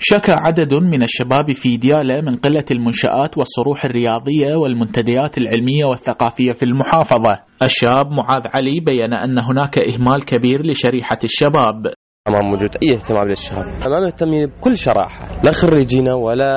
شكى عدد من الشباب في ديالى من قلة المنشآت والصروح الرياضية والمنتديات العلمية والثقافية في المحافظة. الشاب معاذ علي بيّن أن هناك إهمال كبير لشريحة الشباب. ما موجود أي اهتمام للشباب، ما مهتمين بكل شرائح، لا خريجين ولا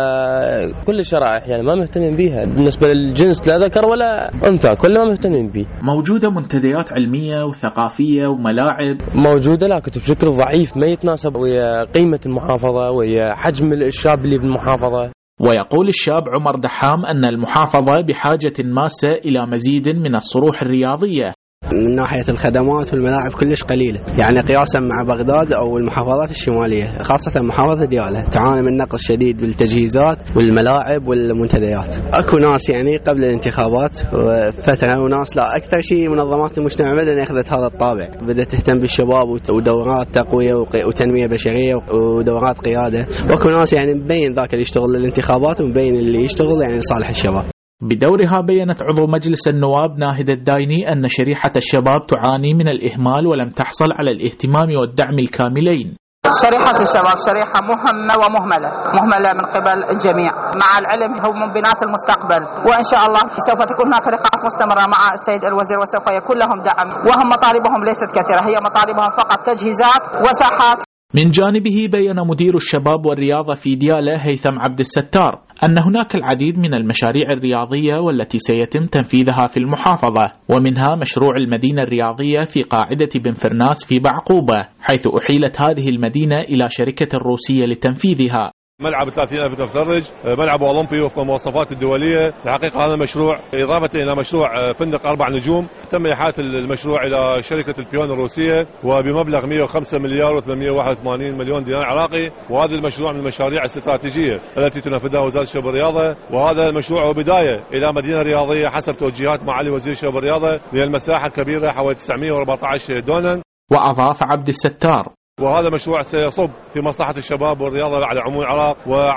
كل الشرائح، يعني ما مهتمين بيها بالنسبة للجنس لا ذكر ولا أنثى، كلهم مهتمين بيه. موجودة منتديات علمية وثقافية وملاعب موجودة لكن بشكل ضعيف ما يتناسب ويا قيمة المحافظة ويا حجم الشاب اللي بالمحافظة. ويقول الشاب عمر دحام أن المحافظة بحاجة ماسة إلى مزيد من الصروح الرياضية. من ناحية الخدمات والملاعب كلش قليلة، يعني قياسا مع بغداد أو المحافظات الشمالية، خاصة محافظة ديالى تعاني من نقص شديد بالتجهيزات والملاعب والمنتديات. أكو ناس يعني قبل الانتخابات فترة وناس لا، أكثر شيء منظمات المجتمع المدني أخذت هذا الطابع، بدأت تهتم بالشباب ودورات تقوية وتنمية بشرية ودورات قيادة، وأكو ناس يعني مبين ذاك اللي يشتغل للانتخابات ومبين اللي يشتغل يعني لصالح الشباب. بدورها بيّنت عضو مجلس النواب ناهد الدايني أن شريحة الشباب تعاني من الإهمال ولم تحصل على الاهتمام والدعم الكاملين. شريحة الشباب شريحة مهمة مهملة من قبل الجميع، مع العلم هو من بنات المستقبل، وإن شاء الله سوف تكون هناك لقاءات مستمرة مع السيد الوزير وسوف يكون لهم دعم، وهم مطالبهم ليست كثيرة، هي مطالبهم فقط تجهيزات وساحات. من جانبه بيّن مدير الشباب والرياضة في ديالى هيثم عبد الستار أن هناك العديد من المشاريع الرياضية والتي سيتم تنفيذها في المحافظة، ومنها مشروع المدينة الرياضية في قاعدة بن فرناس في بعقوبة، حيث أحيلت هذه المدينة إلى شركة روسية لتنفيذها. ملعب 30,000 متفرج، ملعب أولمبي وفق المواصفات الدولية. الحقيقة هذا مشروع إضافة إلى مشروع فندق 4 نجوم، تم إحالة المشروع إلى شركة البيون الروسية وبمبلغ 105 مليار و881 مليون دينار عراقي، وهذا المشروع من المشاريع الاستراتيجية التي تنفذها وزارة الشباب والرياضة، وهذا المشروع هو بداية إلى مدينة رياضية حسب توجيهات معالي وزير الشباب والرياضة، للمساحة كبيرة حوالي 914 دونم. وأضاف عبد الستار وهذا مشروع سيصب في مصلحة الشباب والرياضة على عموم العراق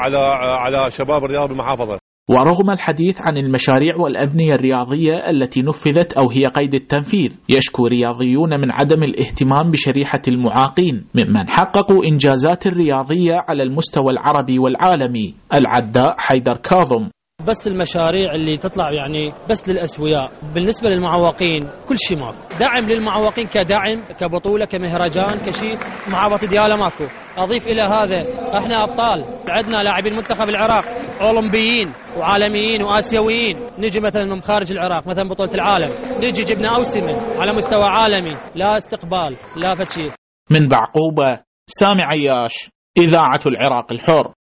وعلى شباب الرياضة بالمحافظة. ورغم الحديث عن المشاريع والأبنية الرياضية التي نفذت أو هي قيد التنفيذ، يشكو رياضيون من عدم الاهتمام بشريحة المعاقين ممن حققوا إنجازات رياضية على المستوى العربي والعالمي. العداء حيدر كاظم: بس المشاريع اللي تطلع يعني بس للأسوياء، بالنسبة للمعوقين كل شيء ماكو دعم للمعوقين، كدعم كبطولة كمهرجان كشيء. محافظة ديالى ماكو. أضيف إلى هذا احنا أبطال، عندنا لاعبين منتخب العراق أولمبيين وعالميين وآسيويين، نجي مثلا من خارج العراق مثلا بطولة العالم، نجي جبنا أوسمة على مستوى عالمي، لا استقبال لا فتشي. من بعقوبة، سامي عياش، إذاعة العراق الحر.